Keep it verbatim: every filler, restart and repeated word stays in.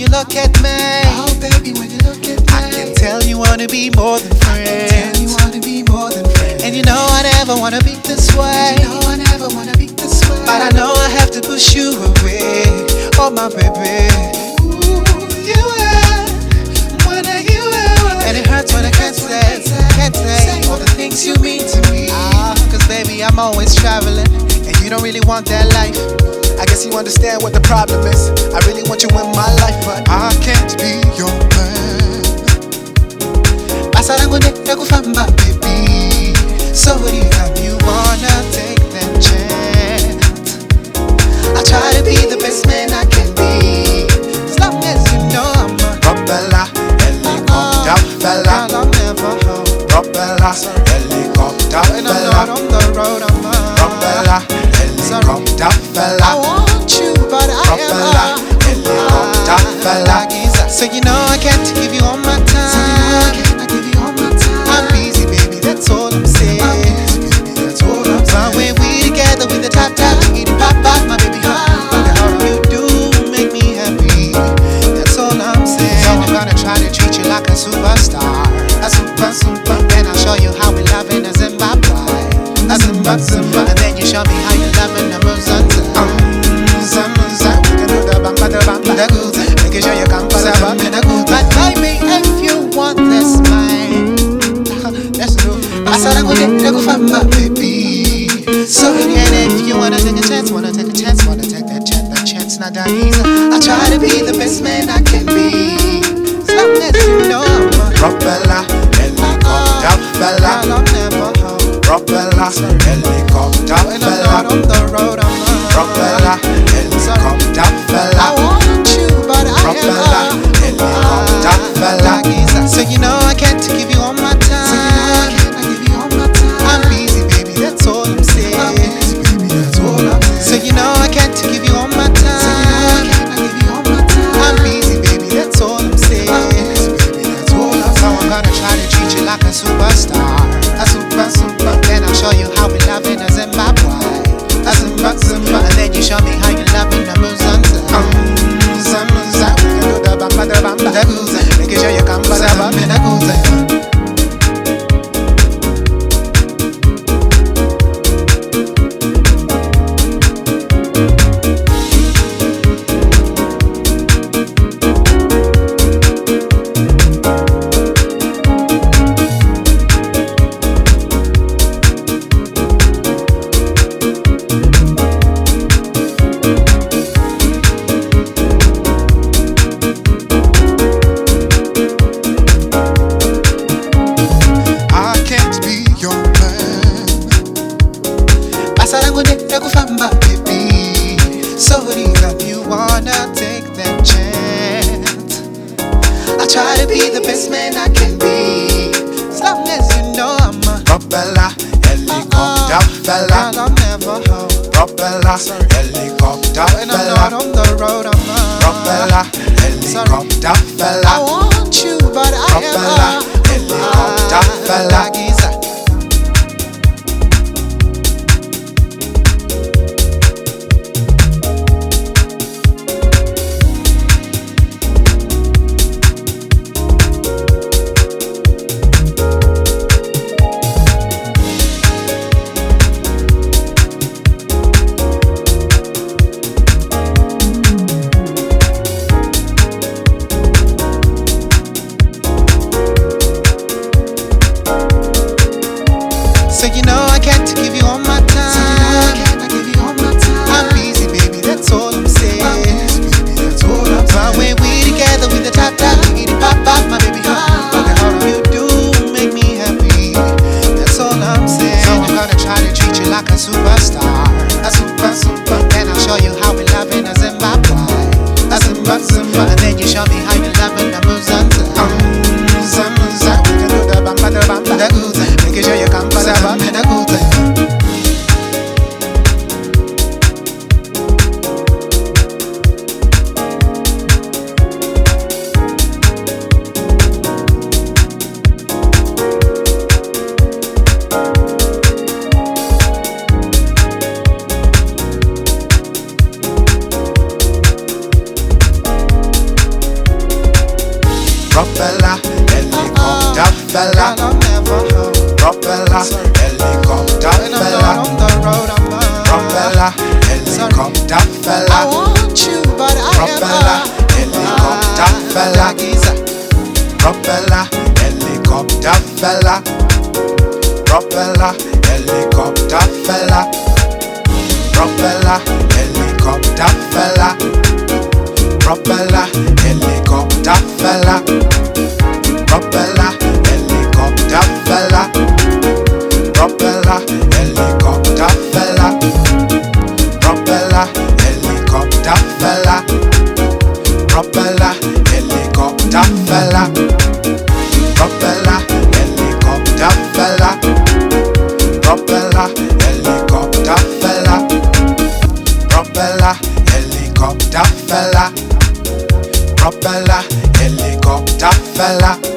you look at me, Oh baby, when you look at me, I can tell you wanna be more than friends. tell you wanna be more than friends. And you know I never wanna be this way, You know I never wanna be this way, but I know I have to push you away. Oh my baby, ooh, you are, when are you are, and it hurts when I can't say, can't say all the things you mean to me. Ah, cause baby I'm always traveling, and you don't really want that life. I guess you understand what the problem is. I really want you in my life, but I can't be your man. Pasarango nenda kufamba baby, so if you wanna take that chance, I try to be the best man I can be, as long as you know I'm a propeller, helicopter fella, girl, I'll never hold. propeller, helicopter When I'm not fella, on the road, I'm a propeller, helicopter I fella, want you, but I propeller, am helicopter fella. a so you know I can't give you all my time. I give you all my time. I'm busy, baby, that's all I'm saying. I'm busy, baby, that's all I'm But saying. when we together with the top top, eat pop pop, my baby, huh? How you do make me happy. That's all I'm saying. So I'm gonna try to treat you like a superstar, a super super. Then I'll show you how we love in a Zimbabwe, a Zimba Zimba. And then you show me how you love in the Muzanza. Um, Zama, Zama, we can do the bamba, the bamba, the good. Making sure you come for the bamba, the good. But baby, if you want this mine, let's do. Pasarango nenda kufamba baby. So and if you wanna take a chance, wanna take a chance, wanna take that chance, that chance not that easy. I try to be the best man I can be, as long as you know I'm a Propeller, helicopter fella, girl, I'll never hold. propeller, helicopter When I'm not fella, on the road, I'm a propeller, helicopter I fella, want you, but I propeller, am helicopter fella. a so you know I can't give you all my time. I give you all my time. I'm busy, baby, that's all I'm saying. I'm busy, baby, that's all I'm So saying. you know I can't give you all my time. I give you all my time. I'm busy, baby, that's all I'm saying. I'm busy, baby, that's all I'm So saying. I'm gonna try to treat you like a superstar, a super super. Then I'll show you how we love in a Zimbabwe, a Zimba Zimba. And then you show me how you love in a Muzanza. Um, Zama, Zama, we can do the bamba, the bamba, the good. Making sure you come for the bamba, the good. I can't be your man. Pasarango nenda kufamba baby, so if you wanna take that chance, I try to be the best man I can be, as long as you know I'm a Propeller, helicopter fella, girl, I'll never hold. propeller, helicopter When I'm not fella, on the road, I'm a propeller, helicopter I fella, want you, but I propeller, am helicopter fella. a helicopter I fella, want you, but I propeller, am helicopter fella, propeller, helicopter fella, propeller, helicopter fella, propeller, helicopter fella, propeller, helicopter fella, propeller, helicopter fella, propeller, helicopter fella, propeller, helicopter fella, propeller, helicopter fella, propeller, helicopter fella, propeller, helicopter fella, propeller, helicopter fella, propeller, helicopter fella.